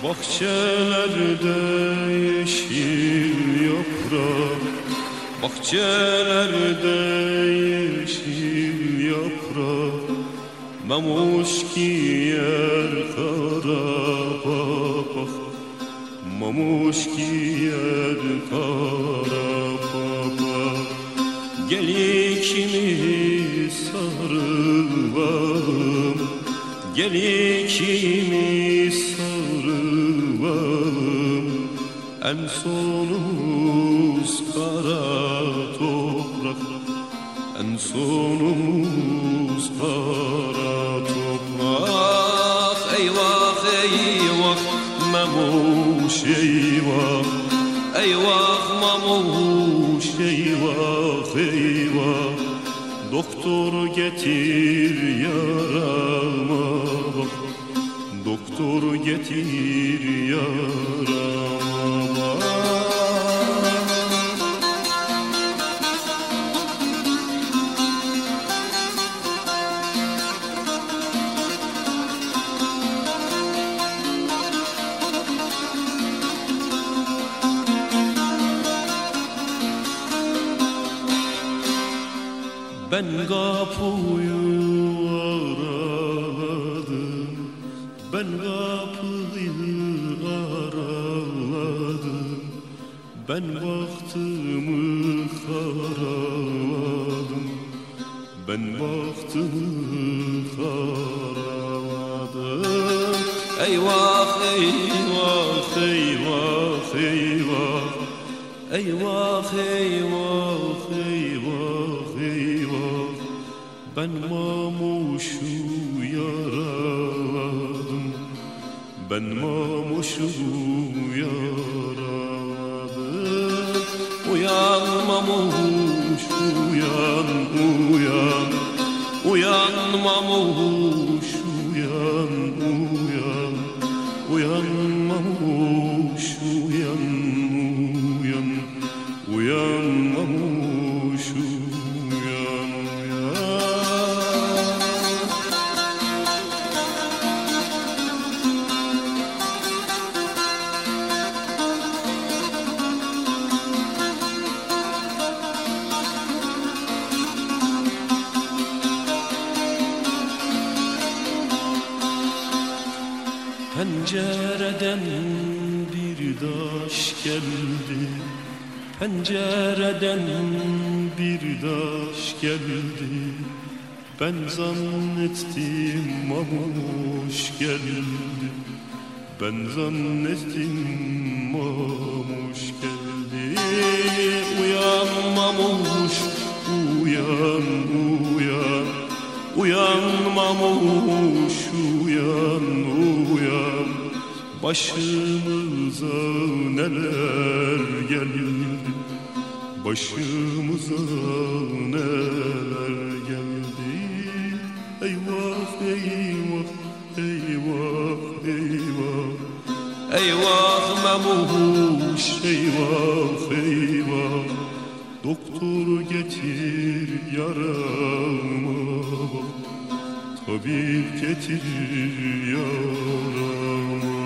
Bahçelerde yeşil yaprak, bahçelerde yeşil yaprak, mamuş giyer kara papaq, mamuş giyer kara papaq. Gel ikimiz sarılalım, gel ikimiz sarılalım. En sonumuz kara toprak, en sonumuz kara toprak. Eyvah eyvah mamuş eyvah, eyvah mamuş eyvah eyvah. Doktor getir yarama bak, doktor getir yarama bak. Ben kapıyı araladım, ben kapıyı araladım, ben baktımı karaladım, ben baktımı karaladım. Eyvah eyvah eyvah eyvah, eyvah eyvah eyvah eyvah. Ben mamuşu yaraladım, ben mamuşu yaraladım. Uyan mamuş uyan uyan, uyan mamuş uyan uyan, uyan mamuş uyan uyan, uyan mamuş uyan uyan. Pencereden bir daş geldi, pencereden bir daş geldi. Ben zannettim mamuş geldi, ben zannettim mamuş geldi. Uyan mamuş uyan uyan, uyan mamuş uyan uyan. Başımıza neler geldi, başımıza neler geldi. Eyvah eyvah eyvah eyvah, eyvah mamuş eyvah eyvah. Doktor getir yarama, tabip getir yarama.